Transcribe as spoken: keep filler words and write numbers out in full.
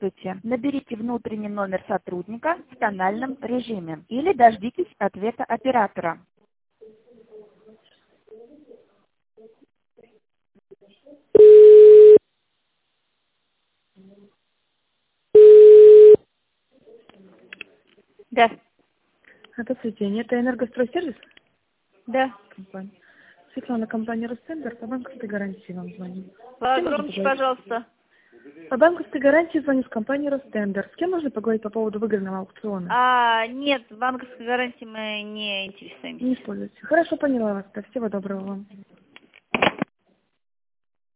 Здравствуйте. Наберите внутренний номер сотрудника в тональном режиме или дождитесь ответа оператора. Да. Добрый день, это энергостройсервис? Да. Компания. Светлана, компания Ростендер, по банковской гарантии вам звоним. Погромче, пожалуйста. По банковской гарантии звоню с компании Ростендер. С кем можно поговорить по поводу выигранного аукциона? А, нет, банковской гарантии мы не интересуемся. Не используйте. Хорошо, поняла вас. Всего доброго вам.